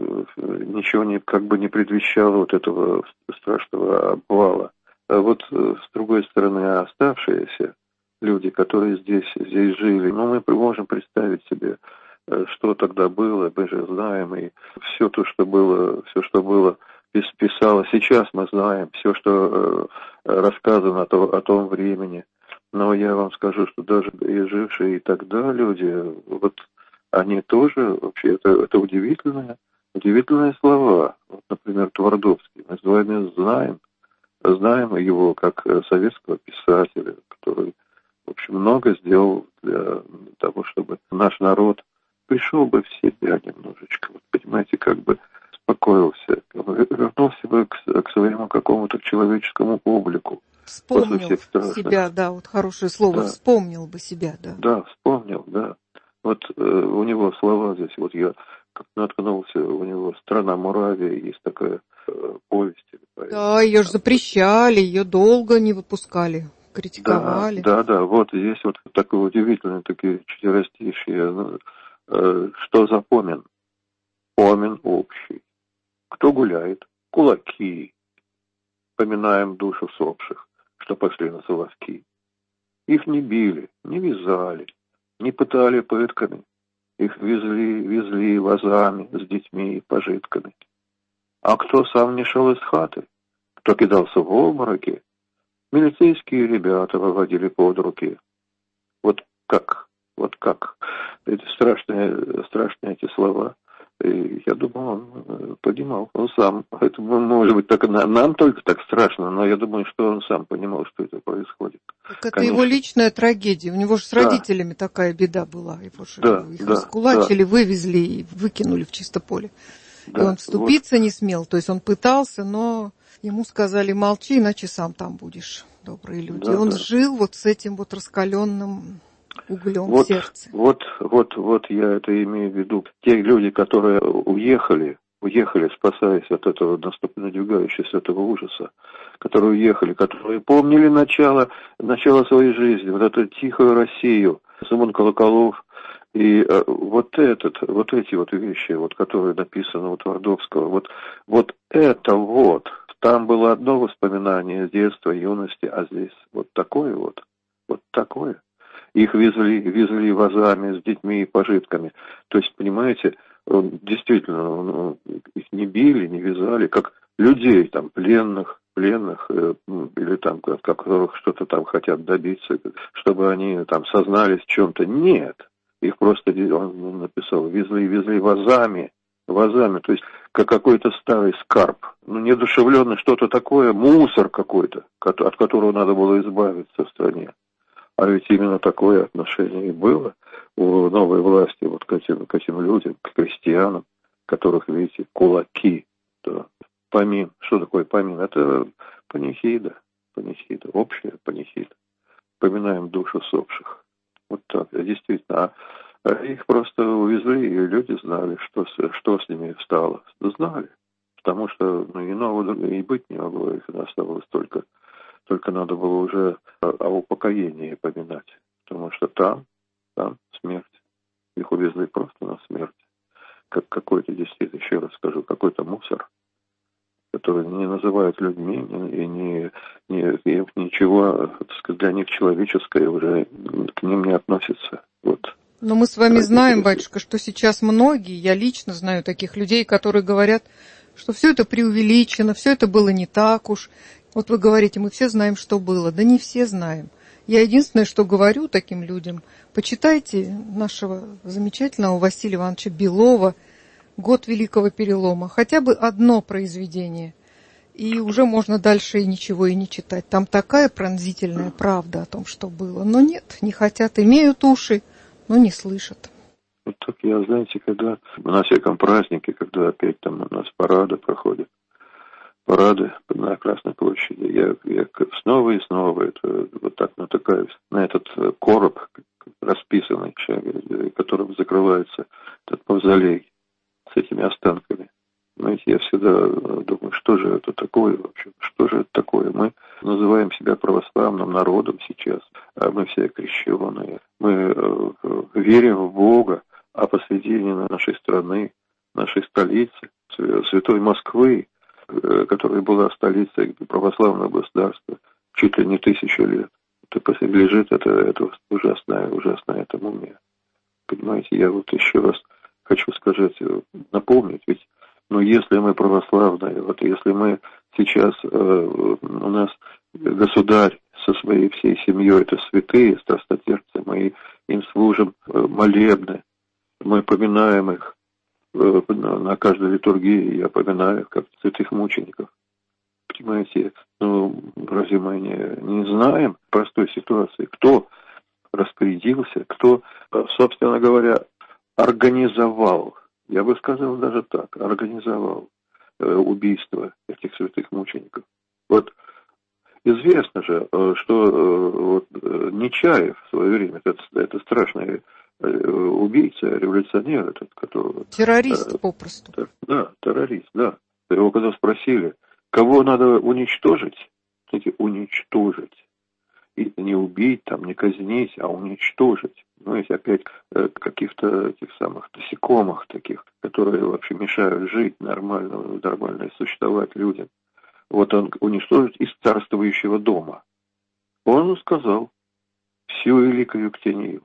ничего не, как бы не предвещало вот этого страшного обвала. А вот с другой стороны, оставшиеся люди, которые здесь, здесь жили, ну, мы можем представить себе, что тогда было, мы же знаем, и все то, что было, все, что было, писало. Сейчас мы знаем все, что рассказано о том, о том времени. Но я вам скажу, что даже и жившие и тогда люди, вот они тоже, вообще, это, это удивительные, удивительные слова. Вот, например, Твардовский. Мы с вами знаем, знаем его как советского писателя, который, в общем, много сделал для того, чтобы наш народ пришел бы в себя немножечко. Вот, понимаете, как бы успокоился, вернулся бы к, к своему какому-то человеческому облику. Вспомнил себя, да, вот хорошее слово, да. Вспомнил бы себя, да. Да, вспомнил, да. Вот э, у него слова здесь, вот я как наткнулся, у него «Страна Моравия», есть такая э, повесть. Да, ее же запрещали, ее долго не выпускали, критиковали. Да, да, да, вот здесь вот такое удивительное, такие четверостишие. Ну, э, что за помен? Помен общий. Кто гуляет? Кулаки. Поминаем душу усопших, что пошли на соловки. Их не били, не вязали, не пытали пытками. Их везли, везли вазами с детьми и пожитками. А кто сам не шел из хаты, кто кидался в обмороки, милицейские ребята выводили под руки. Вот как, вот как. Эти страшные, страшные эти слова. И я думаю, он понимал, он сам. Это может быть так, нам только так страшно, но я думаю, что он сам понимал, что это происходит. Так это Конечно. его личная трагедия. У него же с Да. родителями такая беда была. Его же Да, их да, раскулачили, вывезли и выкинули в чисто поле. Да, и он вступиться вот. не смел. То есть он пытался, но ему сказали: молчи, иначе сам там будешь, добрые люди. Да, и он да. жил вот с этим вот раскаленным углем Вот, в сердце. вот, вот, вот я это имею в виду. Те люди, которые уехали, уехали, спасаясь от этого надвигающегося этого ужаса, которые уехали, которые помнили начало, начало своей жизни, вот эту тихую Россию, Симон Колоколов, и э, вот этот, вот эти вот вещи, вот, которые написаны у Твардовского, вот, вот это вот, там было одно воспоминание с детства, юности, а здесь вот такое вот, вот такое. Их везли, везли вазами с детьми и пожитками. То есть, понимаете, действительно, их не били, не вязали, как людей, там, пленных, пленных, э, или там, которых что-то там хотят добиться, чтобы они там сознались в чем-то. Нет. Их просто, он написал, везли, везли вазами, вазами, то есть, как какой-то старый скарб. Ну, неодушевленный что-то такое, мусор какой-то, от которого надо было избавиться в стране. А ведь именно такое отношение и было у новой власти вот к этим, к этим людям, к крестьянам, которых, видите, кулаки. Да. Помин. Что такое помин? Это панихида. Панихида. Общая панихида. Поминаем душу усопших. Вот так. Действительно. А их просто увезли, и люди знали, что с, что с ними стало. Знали. Потому что ну, иного и быть не могло. Их оставалось только... Только надо было уже о упокоении поминать, потому что там, там смерть. Их увезли просто на смерть. Как какой-то, действительно, еще раз скажу, какой-то мусор, который не называют людьми, и не, не, и ничего, так сказать, для них человеческое уже к ним не относится. Вот. Но мы с вами знаем, батюшка, что сейчас многие, я лично знаю таких людей, которые говорят, что все это преувеличено, все это было не так уж. Вот вы говорите, мы все знаем, что было. Да не все знаем. Я единственное, что говорю таким людям, почитайте нашего замечательного Василия Ивановича Белова «Год Великого Перелома». Хотя бы одно произведение. И уже можно дальше и ничего и не читать. Там такая пронзительная правда о том, что было. Но нет, не хотят, имеют уши, но не слышат. Вот так я, знаете, когда на всяком празднике, когда опять там у нас парады проходят, парады на Красной площади. Я, я снова и снова это, вот так натыкаюсь на этот короб, расписанный, которым закрывается этот мавзолей с этими останками. Знаете, я всегда думаю, что же это такое вообще? Что же это такое? Мы называем себя православным народом сейчас, а мы все крещеные. Мы верим в Бога, а посредине нашей страны, нашей столицы, Святой Москвы, которая была столицей православного государства чуть ли не тысячу лет. Это лежит это, это ужасное, ужасное это мумия. Понимаете, я вот еще раз хочу сказать, напомнить, ведь, ну, если мы православные, вот если мы сейчас, э, у нас государь со своей всей семьей, это святые, страстотерпцы, мы им служим молебны, мы поминаем их, на каждой литургии я поминаю как святых мучеников. Понимаете, ну, разве мы не, не знаем простой ситуации, кто распорядился, кто, собственно говоря, организовал, я бы сказал даже так, организовал э, убийство этих святых мучеников. Вот известно же, что э, вот, Нечаев в свое время, это, это страшный убийца, революционер этот, который... Террорист, э, попросту. Да, террорист, да. Его когда спросили, кого надо уничтожить, знаете, уничтожить. И не убить, там, не казнить, а уничтожить. Знаете, опять э, каких-то этих самых насекомых таких, которые вообще мешают жить нормально, нормально существовать людям. Вот он уничтожить из царствующего дома. Он сказал всю великую Ектению.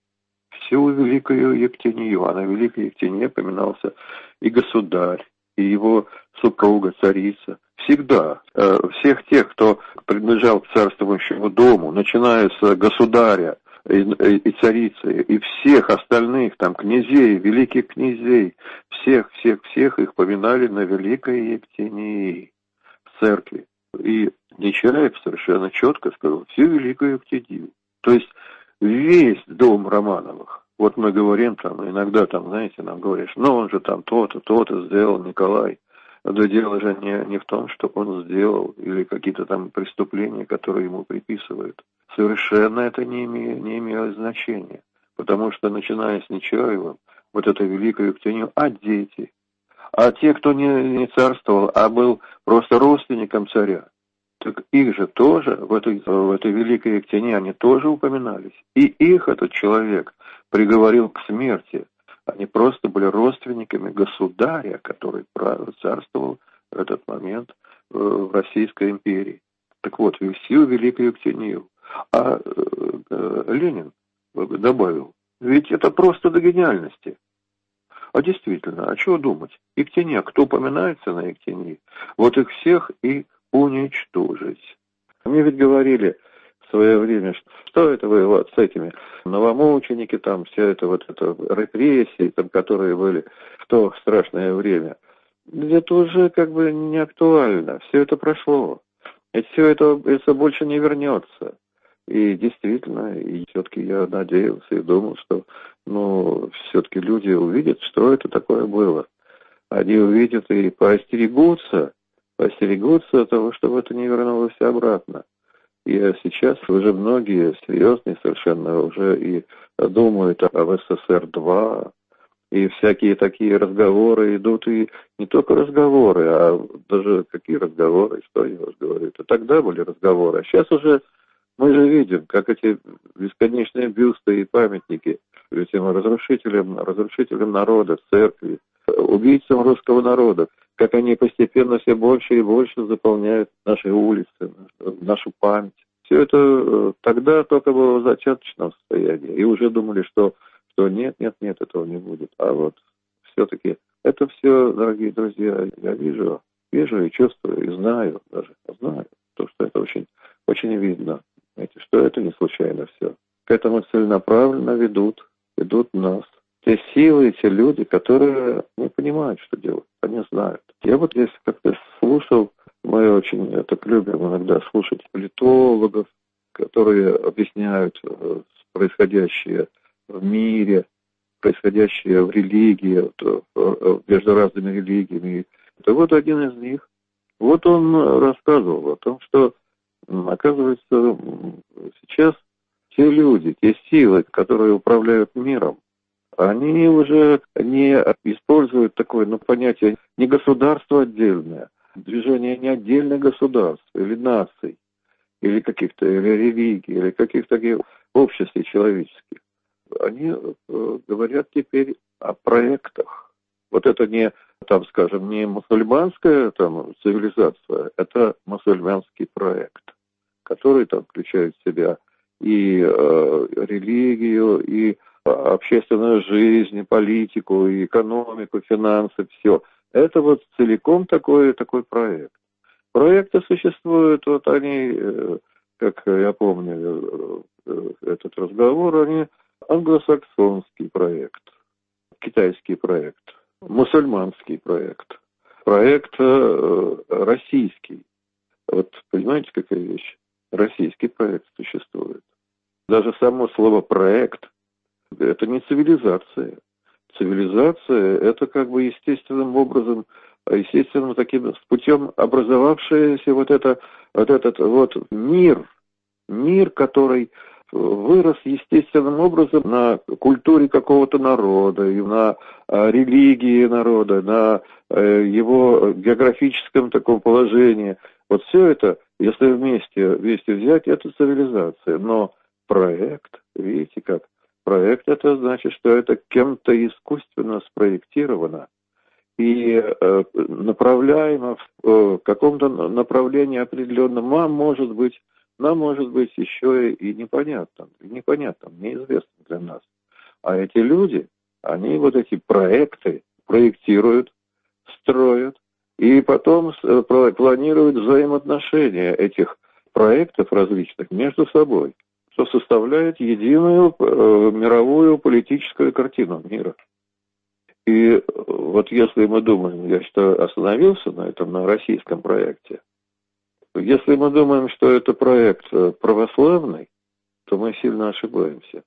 Всю великую Ектению. А на великой Ектении поминался и государь, и его супруга, царица. Всегда э, всех тех, кто принадлежал к царствующему дому, начиная с государя, и, и, и царицы, и всех остальных, там, князей, великих князей, всех, всех, всех их поминали на Великой Евтинии в церкви. И Нечаев совершенно четко сказал: всю Великую Евтинию. То есть весь дом Романовых. Вот мы говорим там, иногда там, знаете, нам говоришь, ну он же там то-то, то-то сделал, Николай. Но дело же не, не в том, что он сделал, или какие-то там преступления, которые ему приписывают. Совершенно это не, име, не имело значения. Потому что, начиная с Нечаева, вот эту Великую Евтинию, а дети, а те, кто не, не царствовал, а был просто родственником царя, так их же тоже, в этой, в этой Великой Евтинии, они тоже упоминались. И их этот человек приговорил к смерти. Они просто были родственниками государя, который царствовал в этот момент в Российской империи. Так вот, всю Великую Евтинию. А э, Ленин добавил, ведь это просто до гениальности. А действительно, а чего думать? Евтиния, кто упоминается на Евтинии, вот их всех и уничтожить. Мне ведь говорили в свое время, что это вы вот с этими новомученики, там, все это вот это репрессии, там, которые были в то страшное время. Это уже как бы не актуально, все это прошло. И все это, это больше не вернется. И действительно, и все-таки я надеялся и думал, что ну, все-таки люди увидят, что это такое было. Они увидят и поостерегутся, поостерегутся от того, чтобы это не вернулось обратно. И сейчас уже многие серьезные совершенно уже и думают об эс эс эр два, и всякие такие разговоры идут, и не только разговоры, а даже какие разговоры, что я уже говорю, это тогда были разговоры, а сейчас уже мы же видим, как эти бесконечные бюсты и памятники этим разрушителям, разрушителям народа, церкви, убийцам русского народа, как они постепенно все больше и больше заполняют наши улицы, нашу память. Все это тогда только было в зачаточном состоянии. И уже думали, что, что нет, нет, нет, этого не будет. А вот все-таки это все, дорогие друзья, я вижу, вижу и чувствую, и знаю даже, знаю, то, что это очень, очень видно. Знаете, что это не случайно все. К этому целенаправленно ведут, ведут нас. Те силы, те люди, которые не понимают, что делать, они знают. Я вот здесь как-то слушал, мы очень так любим иногда слушать политологов, которые объясняют происходящее в мире, происходящее в религии, между разными религиями. Это вот один из них. Вот он рассказывал о том, что, оказывается, сейчас те люди, те силы, которые управляют миром, они уже не используют такое, ну, понятие не государство отдельное, движение не отдельных государств или наций, или каких-то, или религий, или каких-то таких обществ человеческих. Они э, говорят теперь о проектах. Вот это не, там, скажем, не мусульманская там цивилизация, это мусульманский проект, который там включает в себя и э, религию, и общественную жизнь, политику, экономику, финансы, все. Это вот целиком такой, такой проект. Проекты существуют, вот они, как я помню этот разговор, они англосаксонский проект, китайский проект, мусульманский проект, проект российский. Вот понимаете, какая вещь? Российский проект существует. Даже само слово «проект» — это не цивилизация. Цивилизация — это как бы естественным образом, естественным таким путем образовавшийся вот, это, вот этот вот мир, мир, который вырос естественным образом на культуре какого-то народа, и на религии народа, на его географическом таком положении. Вот все это, если вместе, вместе взять, это цивилизация. Но проект, видите как, проект — это значит, что это кем-то искусственно спроектировано и э, направляемо в э, каком-то направлении определенном. Нам может быть, нам может быть еще и непонятно, непонятно, неизвестно для нас. А эти люди, они вот эти проекты проектируют, строят и потом планируют взаимоотношения этих проектов различных между собой. что составляет единую э, мировую политическую картину мира. И вот если мы думаем, я что остановился на этом, на российском проекте, если мы думаем, что это проект православный, то мы сильно ошибаемся.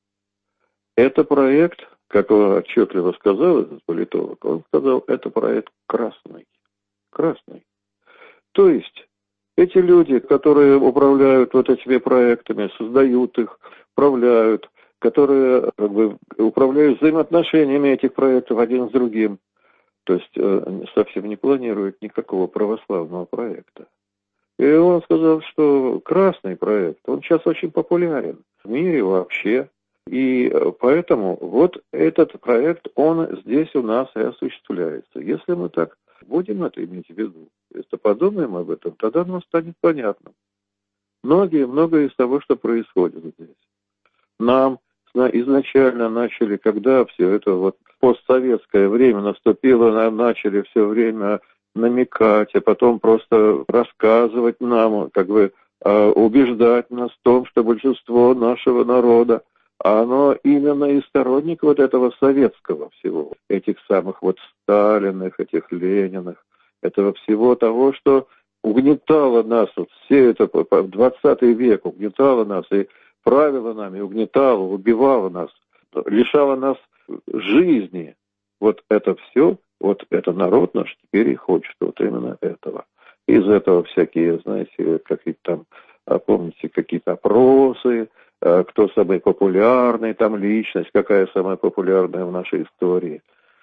Это проект, как он отчетливо сказал этот политолог, он сказал, это проект красный. Красный. То есть эти люди, которые управляют вот этими проектами, создают их, управляют, которые как бы управляют взаимоотношениями этих проектов один с другим, то есть э, совсем не планируют никакого православного проекта. И он сказал, что красный проект, он сейчас очень популярен в мире вообще. И поэтому вот этот проект, он здесь у нас и осуществляется. Если мы так будем это иметь в виду, если подумаем об этом, тогда нам станет понятно. Многие, многое из того, что происходит здесь. Нам изначально начали, когда все это вот постсоветское время наступило, нам начали все время намекать, а потом просто рассказывать нам, как бы убеждать нас в том, что большинство нашего народа, оно именно из сторонников вот этого советского всего, этих самых вот Сталиных, этих Лениных, этого всего того, что угнетало нас, вот все это двадцатый век угнетало нас и правило нами, угнетало, убивало нас, лишало нас жизни. Вот это все, вот это народ наш теперь и хочет вот именно этого. Из этого всякие, знаете, какие-то там, помните, какие-то опросы, кто самый популярный, там личность, какая самая популярная в нашей истории.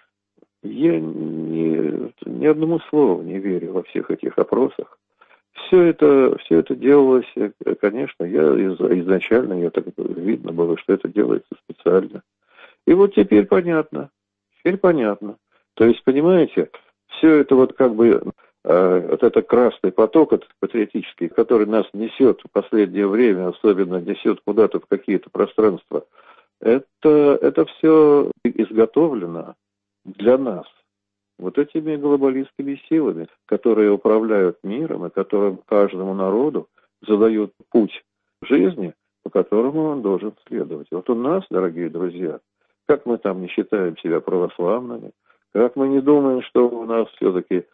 Я ни, ни одному слову не верю во всех этих опросах. Все это, все это делалось, конечно, я изначально, я так видно было, что это делается специально. И вот теперь понятно, теперь понятно. То есть, понимаете, все это вот как бы, э, вот этот красный поток, этот патриотический, который нас несет в последнее время, особенно несет куда-то в какие-то пространства, это, это все изготовлено для нас. Вот этими глобалистскими силами, которые управляют миром и которым каждому народу задают путь жизни, по которому он должен следовать. Вот у нас, дорогие друзья, как мы там не считаем себя православными, как мы не думаем, что у нас все-таки,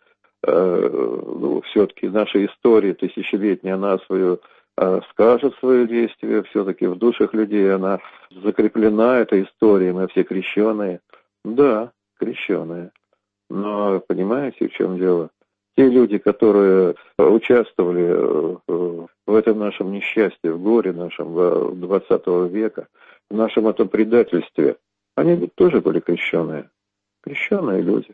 э, ну, все-таки наша история тысячелетняя, она свою э, скажет свое действие, все-таки в душах людей она закреплена, эта история, мы все крещеные. Да, крещеные. Но понимаете, в чем дело? Те люди, которые участвовали в этом нашем несчастье, в горе нашем двадцатого века, в нашем этом предательстве, они ведь тоже были крещеные. Крещеные люди.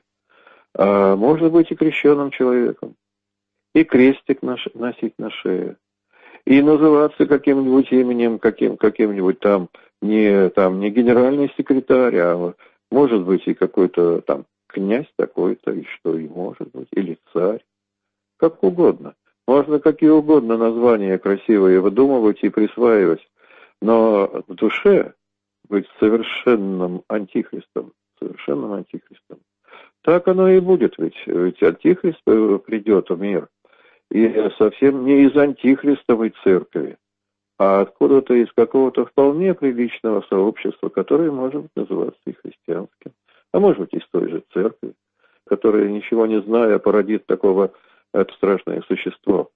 А можно быть и крещеным человеком. И крестик наш, носить на шее. И называться каким-нибудь именем, каким, каким-нибудь там не, там, не генеральный секретарь, а может быть и какой-то там князь такой-то, и что и может быть, или царь, как угодно. Можно какие угодно названия красивые выдумывать и присваивать, но в душе быть совершенным антихристом, совершенным антихристом. Так оно и будет, ведь, ведь антихрист придет в мир, и совсем не из антихристовой церкви, а откуда-то из какого-то вполне приличного сообщества, которое может называться и христианским. А может быть, из той же церкви, которая, ничего не зная, породит такого это страшное существо.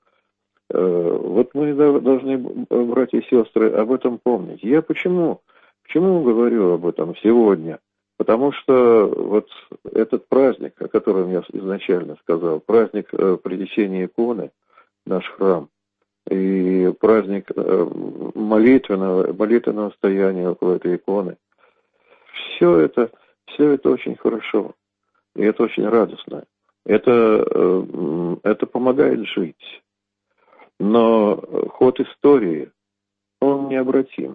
Вот мы должны, братья и сестры, об этом помнить. Я почему, почему говорю об этом сегодня? Потому что вот этот праздник, о котором я изначально сказал, праздник принесения иконы, наш храм, и праздник молитвенного, молитвенного стояния около этой иконы, все это Все это очень хорошо, и это очень радостно. Это, это помогает жить. Но ход истории, он необратим.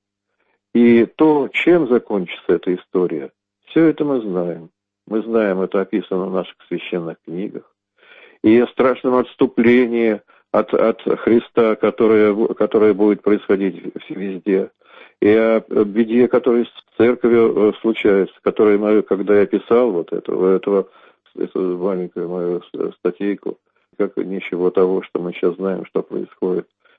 И то, чем закончится эта история, все это мы знаем. Мы знаем, это описано в наших священных книгах. И о страшном отступлении от, от Христа, которое, которое будет происходить везде. И о беде, которая с церковью случается, которая, когда я писал вот этого, этого, эту маленькую мою статейку, как ничего того, что мы сейчас знаем, что происходит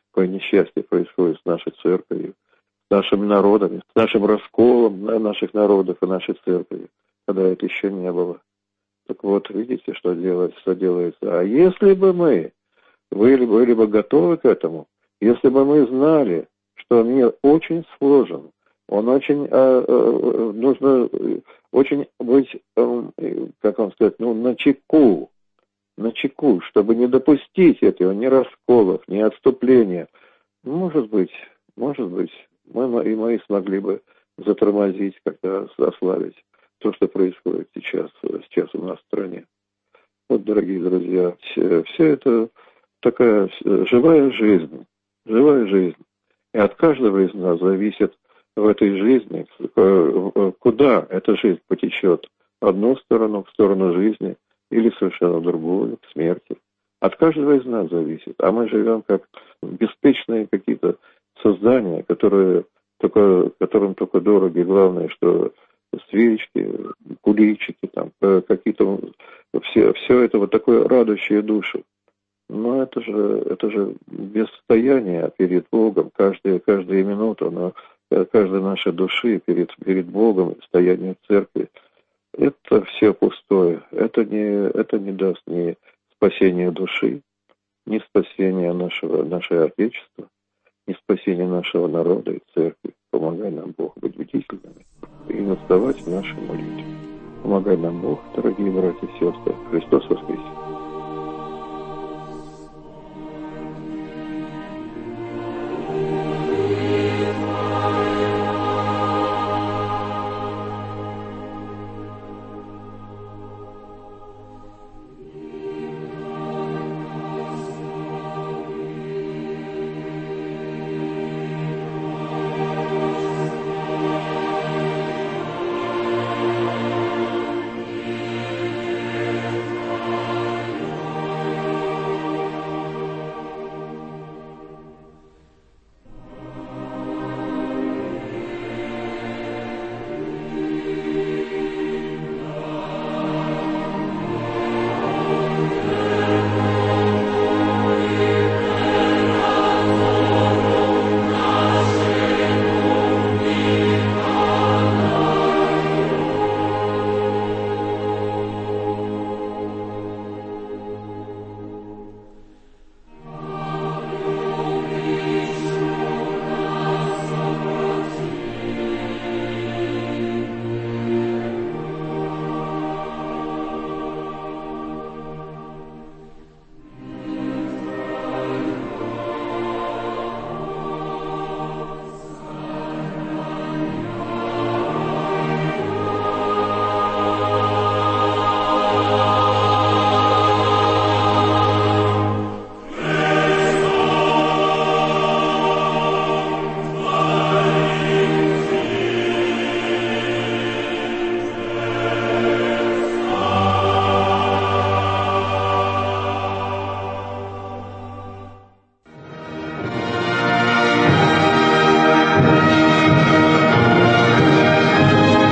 какое несчастье происходит с нашей церковью, с нашими народами, с нашим расколом наших народов и нашей церкви, когда это еще не было. Так вот, видите, что делается, что делается. А если бы мы были, были бы готовы к этому, если бы мы знали, что мир очень сложен, он очень, э, э, нужно очень быть, э, как вам сказать, ну, начеку, начеку, чтобы не допустить этого, ни расколов, ни отступления. Может быть, может быть, мы и мы смогли бы затормозить, как-то ослабить то, что происходит сейчас, сейчас у нас в стране. Вот, дорогие друзья, все, все это такая живая жизнь, живая жизнь. И от каждого из нас зависит в этой жизни, куда эта жизнь потечет. В одну сторону, в сторону жизни, или совершенно другую, к смерти. От каждого из нас зависит. А мы живем как беспечные какие-то создания, которые только, которым только дороги. Главное, что свечки, куличики, там, какие-то, все, все это вот такое радующее душу. Но это же, это же безстояние перед Богом, каждая, каждая минута, но каждой нашей души перед, перед Богом, стояние в церкви, это все пустое. Это не, это не даст ни спасения души, ни спасения нашего, нашего Отечества, ни спасения нашего народа и церкви. Помогай нам, Бог, быть бдительными и наставать в нашей молитве. Помогай нам, Бог, дорогие братья и сестры. Христос воскресе!